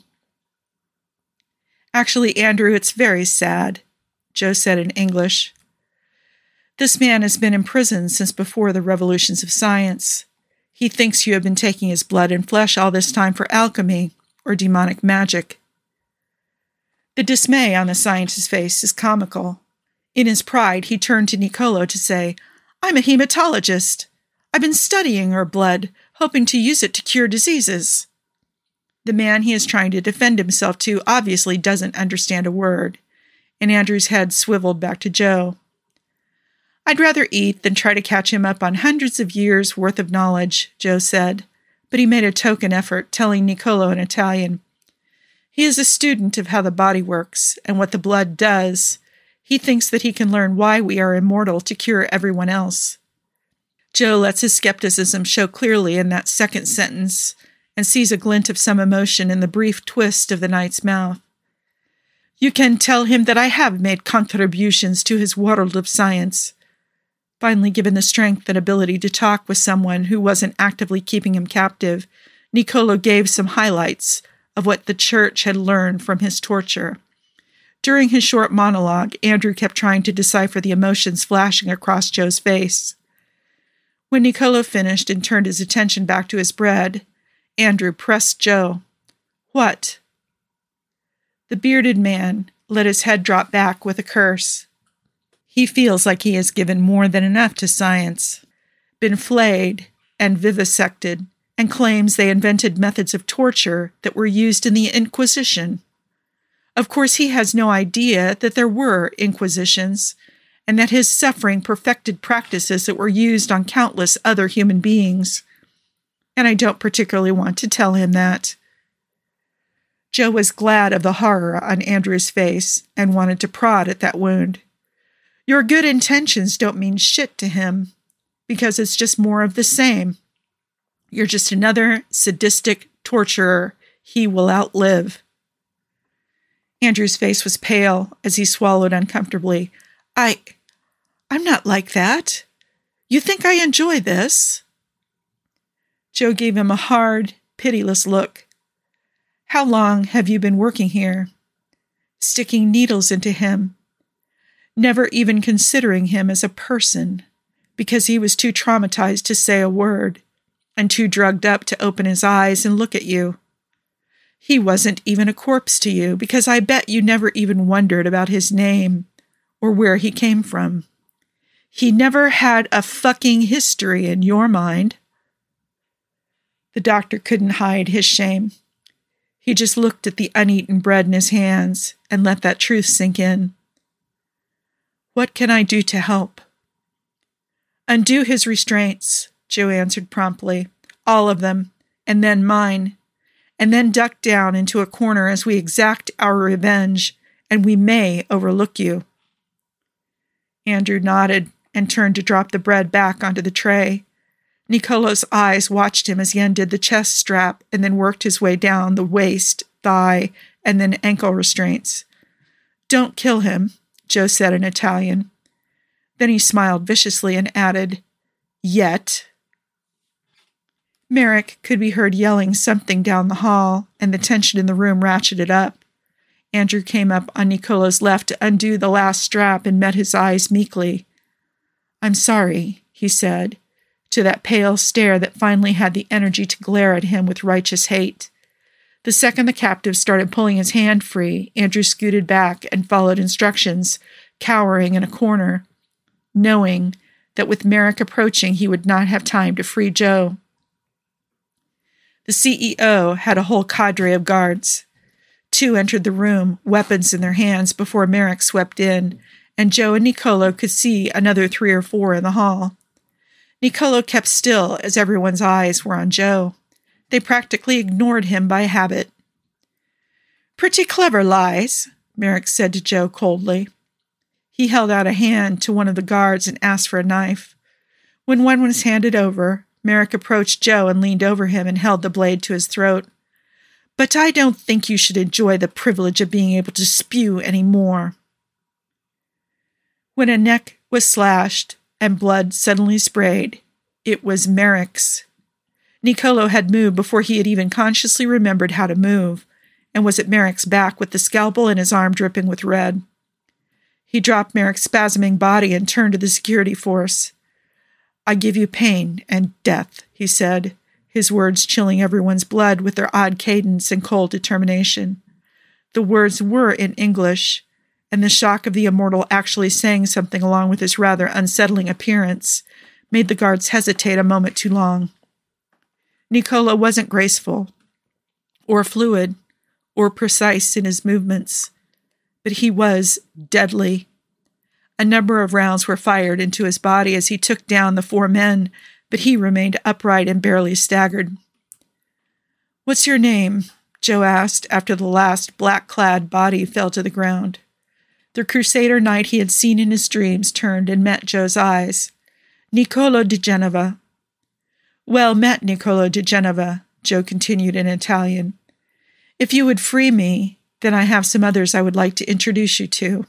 Actually, Andrew, it's very sad, Joe said in English. This man has been in prison since before the revolutions of science. He thinks you have been taking his blood and flesh all this time for alchemy or demonic magic. The dismay on the scientist's face is comical. In his pride, he turned to Niccolo to say, I'm a hematologist. I've been studying your blood, hoping to use it to cure diseases. The man he is trying to defend himself to obviously doesn't understand a word, and Andrew's head swiveled back to Joe. I'd rather eat than try to catch him up on hundreds of years' worth of knowledge, Joe said, but he made a token effort, telling Niccolo in Italian. He is a student of how the body works and what the blood does. He thinks that he can learn why we are immortal to cure everyone else. Joe lets his skepticism show clearly in that second sentence and sees a glint of some emotion in the brief twist of the knight's mouth. You can tell him that I have made contributions to his world of science. Finally given the strength and ability to talk with someone who wasn't actively keeping him captive, Niccolo gave some highlights of what the church had learned from his torture. During his short monologue, Andrew kept trying to decipher the emotions flashing across Joe's face. When Niccolo finished and turned his attention back to his bread, Andrew pressed Joe. What? The bearded man let his head drop back with a curse. He feels like he has given more than enough to science, been flayed and vivisected, and claims they invented methods of torture that were used in the Inquisition. Of course, he has no idea that there were inquisitions, and that his suffering perfected practices that were used on countless other human beings. and I don't particularly want to tell him that." Joe was glad of the horror on Andrew's face and wanted to prod at that wound. "Your good intentions don't mean shit to him, because it's just more of the same. You're just another sadistic torturer he will outlive." Andrew's face was pale as he swallowed uncomfortably. I'm not like that. You think I enjoy this?" Joe gave him a hard, pitiless look. "How long have you been working here?" Sticking needles into him, never even considering him as a person, because he was too traumatized to say a word, and too drugged up to open his eyes and look at you. He wasn't even a corpse to you, because I bet you never even wondered about his name or where he came from. He never had a fucking history in your mind." The doctor couldn't hide his shame. He just looked at the uneaten bread in his hands and let that truth sink in. "What can I do to help?" "Undo his restraints," Joe answered promptly. "All of them, and then mine. And then duck down into a corner as we exact our revenge, and we may overlook you." Andrew nodded and turned to drop the bread back onto the tray. Nicolo's eyes watched him as he undid the chest strap and then worked his way down the waist, thigh, and then ankle restraints. "Don't kill him," Joe said in Italian. Then he smiled viciously and added, "Yet." Merrick could be heard yelling something down the hall, and the tension in the room ratcheted up. Andrew came up on Nicolo's left to undo the last strap and met his eyes meekly. "I'm sorry," he said, to that pale stare that finally had the energy to glare at him with righteous hate. The second the captive started pulling his hand free, Andrew scooted back and followed instructions, cowering in a corner, knowing that with Merrick approaching he would not have time to free Joe. The CEO had a whole cadre of guards. 2 entered the room, weapons in their hands, before Merrick swept in, and Joe and Nicolo could see another 3 or 4 in the hall. Nicolo kept still as everyone's eyes were on Joe. They practically ignored him by habit. "Pretty clever lies," Merrick said to Joe coldly. He held out a hand to one of the guards and asked for a knife. When one was handed over, Merrick approached Joe and leaned over him and held the blade to his throat. "But I don't think you should enjoy the privilege of being able to spew any more." When a neck was slashed and blood suddenly sprayed, it was Merrick's. Nicolo had moved before he had even consciously remembered how to move, and was at Merrick's back with the scalpel in his arm dripping with red. He dropped Merrick's spasming body and turned to the security force. "I give you pain and death," he said, his words chilling everyone's blood with their odd cadence and cold determination. The words were in English, and the shock of the immortal actually saying something along with his rather unsettling appearance made the guards hesitate a moment too long. Nicolo wasn't graceful, or fluid, or precise in his movements, but he was deadly. A number of rounds were fired into his body as he took down the 4 men, but he remained upright and barely staggered. "What's your name?" Joe asked after the last black-clad body fell to the ground. The Crusader knight he had seen in his dreams turned and met Joe's eyes. "Nicolo di Genova." "Well met, Nicolo di Genova," Joe continued in Italian. "If you would free me, then I have some others I would like to introduce you to."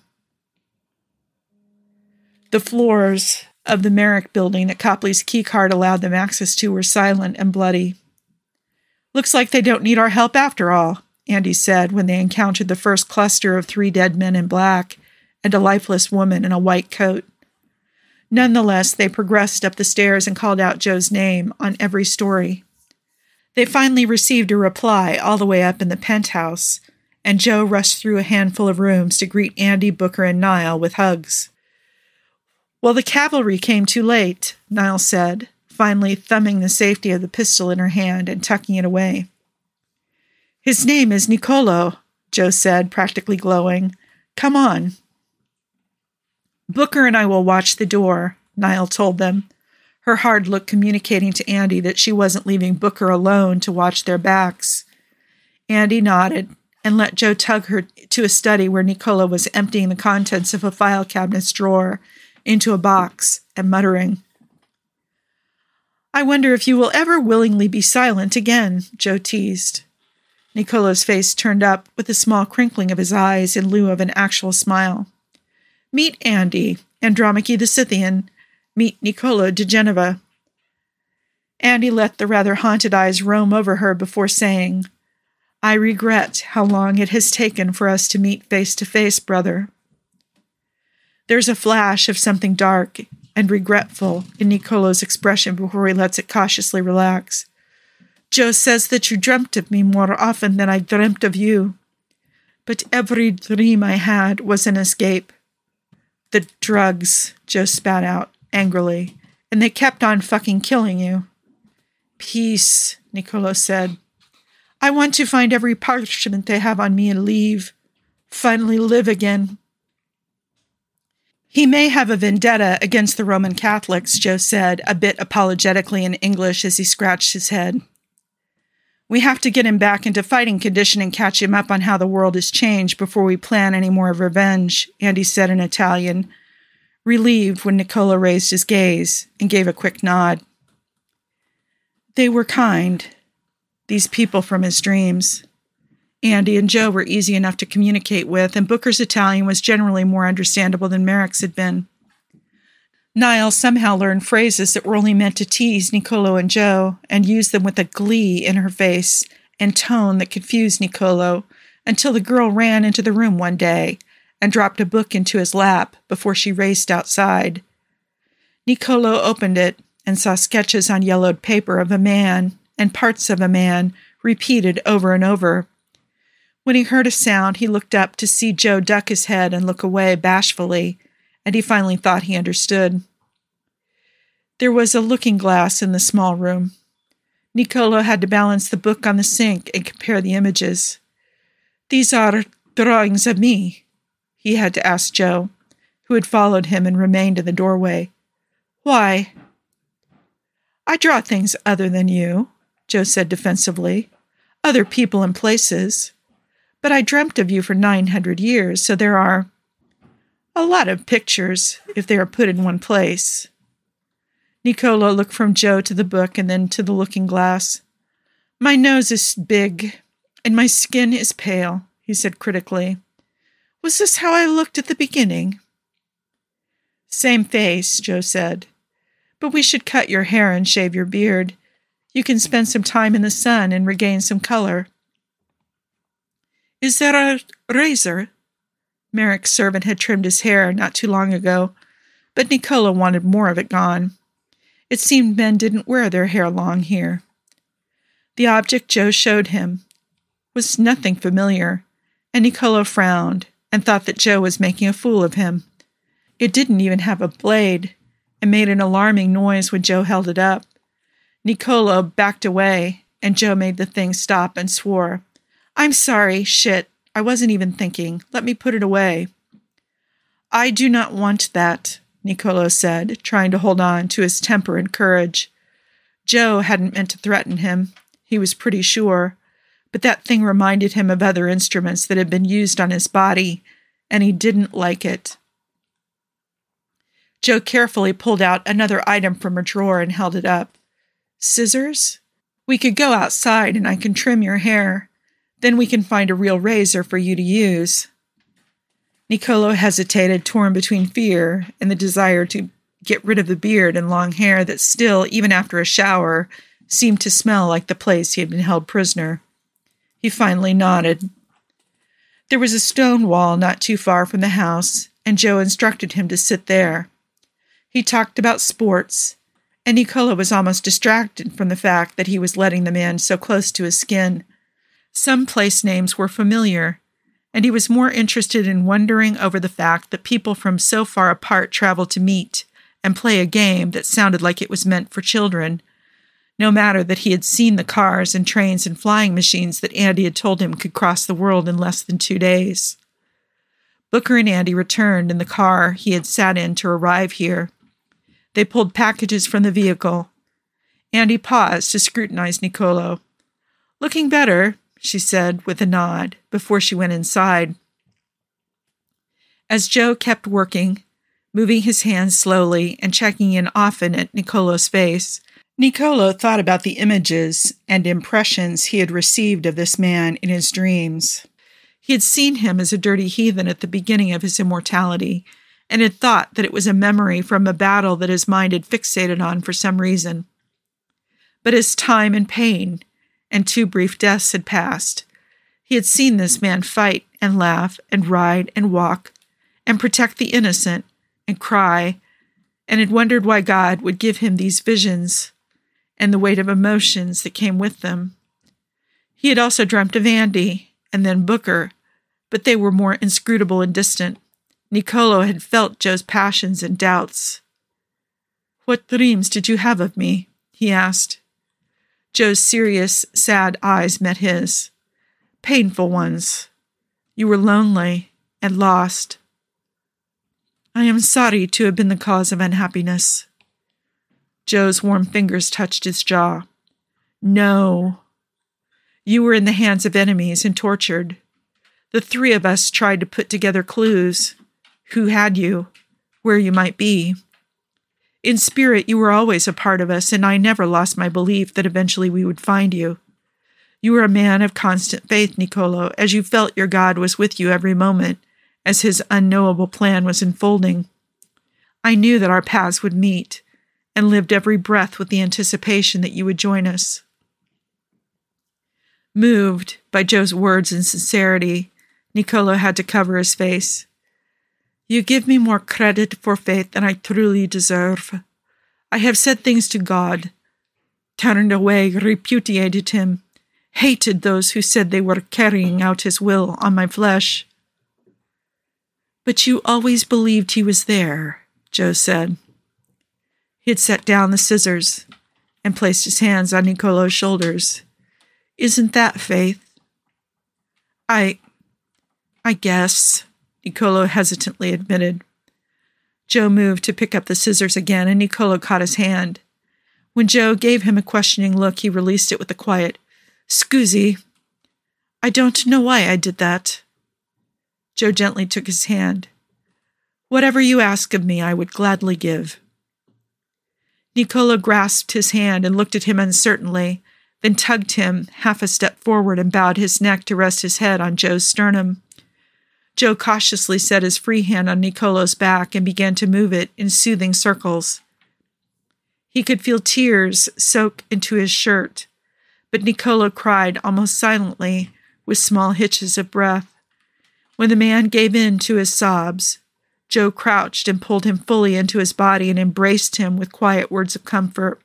The floors of the Merrick building that Copley's keycard allowed them access to were silent and bloody. "Looks like they don't need our help after all," Andy said when they encountered the first cluster of 3 dead men in black and a lifeless woman in a white coat. Nonetheless, they progressed up the stairs and called out Joe's name on every story. They finally received a reply all the way up in the penthouse, and Joe rushed through a handful of rooms to greet Andy, Booker, and Niall with hugs. "Well, the cavalry came too late," Niall said, finally thumbing the safety of the pistol in her hand and tucking it away. "His name is Nicolo," Joe said, practically glowing. "Come on." "Booker and I will watch the door," Niall told them. her hard look communicating to Andy that she wasn't leaving Booker alone to watch their backs. Andy nodded and let Joe tug her to a study where Nicola was emptying the contents of a file cabinet's drawer into a box and muttering. "I wonder if you will ever willingly be silent again," Joe teased. Nicola's face turned up with a small crinkling of his eyes in lieu of an actual smile. "Meet Andy, Andromache the Scythian. Meet Nicola de Geneva." Andy let the rather haunted eyes roam over her before saying, "I regret how long it has taken for us to meet face to face, brother." There's a flash of something dark and regretful in Nicolo's expression before he lets it cautiously relax. "Joe says that you dreamt of me more often than I dreamt of you. But every dream I had was an escape." "The drugs," Joe spat out angrily, "and they kept on fucking killing you." "Peace," Nicola said. "I want to find every parchment they have on me and leave. Finally live again." "He may have a vendetta against the Roman Catholics," Joe said, a bit apologetically in English as he scratched his head. "We have to get him back into fighting condition and catch him up on how the world has changed before we plan any more revenge," Andy said in Italian, relieved when Nicola raised his gaze and gave a quick nod. They were kind, these people from his dreams. Andy and Joe were easy enough to communicate with, and Booker's Italian was generally more understandable than Merrick's had been. Niall somehow learned phrases that were only meant to tease Nicolo and Joe, and used them with a glee in her face and tone that confused Nicolo, until the girl ran into the room one day and dropped a book into his lap before she raced outside. Nicolo opened it and saw sketches on yellowed paper of a man and parts of a man repeated over and over. When he heard a sound, he looked up to see Joe duck his head and look away bashfully, and he finally thought he understood. There was a looking glass in the small room. Nicolo had to balance the book on the sink and compare the images. "These are drawings of me," he had to ask Joe, who had followed him and remained in the doorway. "Why?" "I draw things other than you," Joe said defensively. "Other people and places. But I dreamt of you for 900 years, so there are a lot of pictures if they are put in one place." Nicolo looked from Joe to the book and then to the looking glass. "My nose is big, and my skin is pale," he said critically. "Was this how I looked at the beginning?" "Same face," Joe said. "But we should cut your hair and shave your beard. You can spend some time in the sun and regain some color." "Is there a razor?" Merrick's servant had trimmed his hair not too long ago, but Nicola wanted more of it gone. It seemed men didn't wear their hair long here. The object Joe showed him was nothing familiar, and Nicola frowned and thought that Joe was making a fool of him. It didn't even have a blade, and made an alarming noise when Joe held it up. Nicola backed away, and Joe made the thing stop and swore. "I'm sorry, shit. I wasn't even thinking. Let me put it away." "I do not want that," Nicolo said, trying to hold on to his temper and courage. Joe hadn't meant to threaten him, he was pretty sure, but that thing reminded him of other instruments that had been used on his body, and he didn't like it. Joe carefully pulled out another item from a drawer and held it up. "Scissors? We could go outside and I can trim your hair. Then we can find a real razor for you to use." Nicolo hesitated, torn between fear and the desire to get rid of the beard and long hair that still, even after a shower, seemed to smell like the place he had been held prisoner. He finally nodded. There was a stone wall not too far from the house, and Joe instructed him to sit there. He talked about sports, and Nicolo was almost distracted from the fact that he was letting the man so close to his skin. Some place names were familiar, and he was more interested in wondering over the fact that people from so far apart traveled to meet and play a game that sounded like it was meant for children, no matter that he had seen the cars and trains and flying machines that Andy had told him could cross the world in less than 2 days. Booker and Andy returned in the car he had sat in to arrive here. They pulled packages from the vehicle. Andy paused to scrutinize Nicolo. "Looking better," she said with a nod, before she went inside. As Joe kept working, moving his hands slowly and checking in often at Nicolo's face, Nicolo thought about the images and impressions he had received of this man in his dreams. He had seen him as a dirty heathen at the beginning of his immortality, and had thought that it was a memory from a battle that his mind had fixated on for some reason. But as time and pain and 2 brief deaths had passed, he had seen this man fight and laugh and ride and walk and protect the innocent and cry, and had wondered why God would give him these visions and the weight of emotions that came with them. He had also dreamt of Andy and then Booker, but they were more inscrutable and distant. Nicolo had felt Joe's passions and doubts. "What dreams did you have of me?" he asked. Joe's serious, sad eyes met his. "Painful ones. You were lonely and lost." "I am sorry to have been the cause of unhappiness." Joe's warm fingers touched his jaw. "No. You were in the hands of enemies and tortured. The 3 of us tried to put together clues. Who had you? Where you might be. In spirit, you were always a part of us, and I never lost my belief that eventually we would find you. You were a man of constant faith, Nicolo, as you felt your God was with you every moment, as his unknowable plan was unfolding. I knew that our paths would meet, and lived every breath with the anticipation that you would join us." Moved by Joe's words and sincerity, Nicolo had to cover his face. "You give me more credit for faith than I truly deserve. I have said things to God, turned away, repudiated him, hated those who said they were carrying out his will on my flesh." "But you always believed he was there," Joe said. He had set down the scissors and placed his hands on Nicolo's shoulders. "Isn't that faith?" I guess," Nicolo hesitantly admitted. Joe moved to pick up the scissors again, and Nicolo caught his hand. When Joe gave him a questioning look, he released it with a quiet, "Scusi. I don't know why I did that." Joe gently took his hand. "Whatever you ask of me, I would gladly give." Nicolo grasped his hand and looked at him uncertainly, then tugged him half a step forward and bowed his neck to rest his head on Joe's sternum. Joe cautiously set his free hand on Nicolo's back and began to move it in soothing circles. He could feel tears soak into his shirt, but Nicolo cried almost silently, with small hitches of breath. When the man gave in to his sobs, Joe crouched and pulled him fully into his body and embraced him with quiet words of comfort.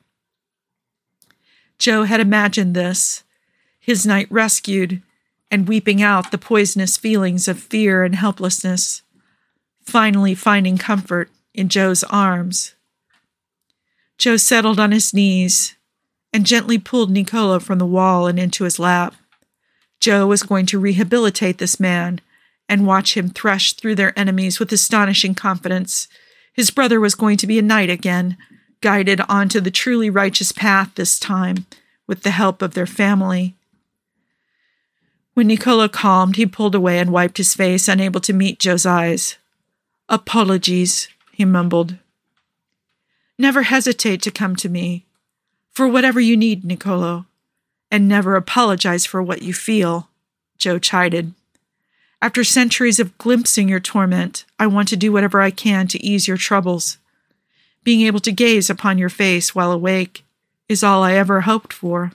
Joe had imagined this, his night rescued, and weeping out the poisonous feelings of fear and helplessness, finally finding comfort in Joe's arms. Joe settled on his knees and gently pulled Nicolo from the wall and into his lap. Joe was going to rehabilitate this man and watch him thresh through their enemies with astonishing confidence. His brother was going to be a knight again, guided onto the truly righteous path this time, with the help of their family. When Nicolo calmed, he pulled away and wiped his face, unable to meet Joe's eyes. "Apologies," he mumbled. "Never hesitate to come to me, for whatever you need, Nicolo, and never apologize for what you feel," Joe chided. "After centuries of glimpsing your torment, I want to do whatever I can to ease your troubles. Being able to gaze upon your face while awake is all I ever hoped for."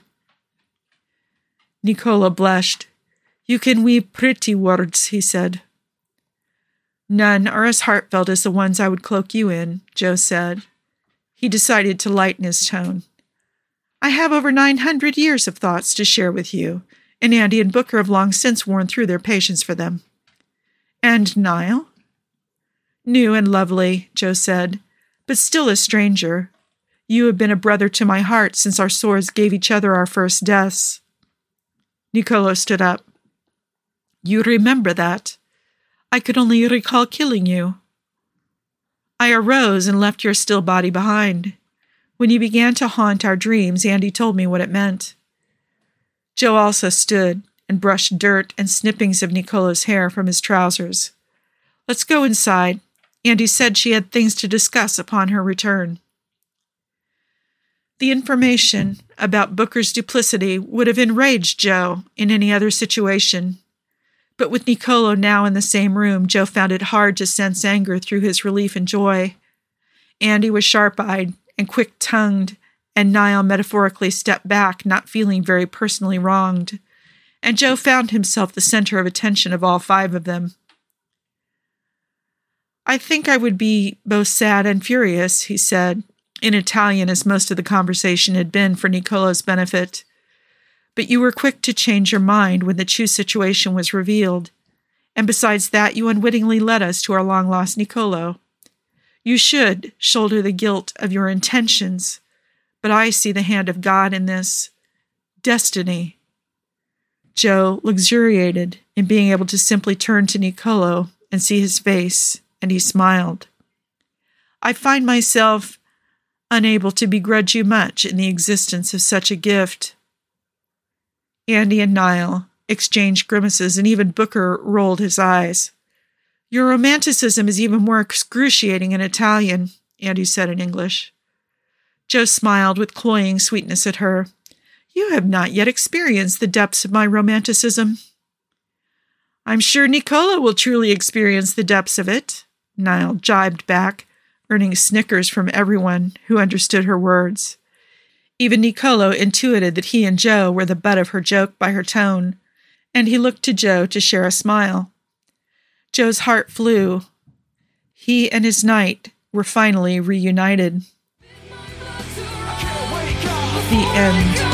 Nicolo blushed. "You can weave pretty words," he said. "None are as heartfelt as the ones I would cloak you in," Joe said. He decided to lighten his tone. "I have over 900 years of thoughts to share with you, and Andy and Booker have long since worn through their patience for them." "And Niall?" "New and lovely," Joe said, "but still a stranger. You have been a brother to my heart since our swords gave each other our first deaths." Nicolo stood up. "You remember that? I could only recall killing you." I arose and left your still body behind. When you began to haunt our dreams, Andy told me what it meant. Joe also stood and brushed dirt and snippings of Nicolo's hair from his trousers. Let's go inside. Andy said she had things to discuss upon her return. The information about Booker's duplicity would have enraged Joe in any other situation. But with Nicolo now in the same room, Joe found it hard to sense anger through his relief and joy. Andy was sharp-eyed and quick-tongued, and Niall metaphorically stepped back, not feeling very personally wronged. And Joe found himself the center of attention of all five of them. I think I would be both sad and furious, he said, in Italian as most of the conversation had been for Nicolo's benefit. But you were quick to change your mind when the true situation was revealed. And besides that, you unwittingly led us to our long-lost Nicolo. You should shoulder the guilt of your intentions, but I see the hand of God in this. Destiny. Joe luxuriated in being able to simply turn to Nicolo and see his face, and he smiled. I find myself unable to begrudge you much in the existence of such a gift. Andy and Niall exchanged grimaces, and even Booker rolled his eyes. Your romanticism is even more excruciating in Italian, Andy said in English. Joe smiled with cloying sweetness at her. You have not yet experienced the depths of my romanticism. I'm sure Nicolo will truly experience the depths of it, Niall jibed back, earning snickers from everyone who understood her words. Even Nicolo intuited that he and Joe were the butt of her joke by her tone, and he looked to Joe to share a smile. Joe's heart flew. He and his knight were finally reunited. The end.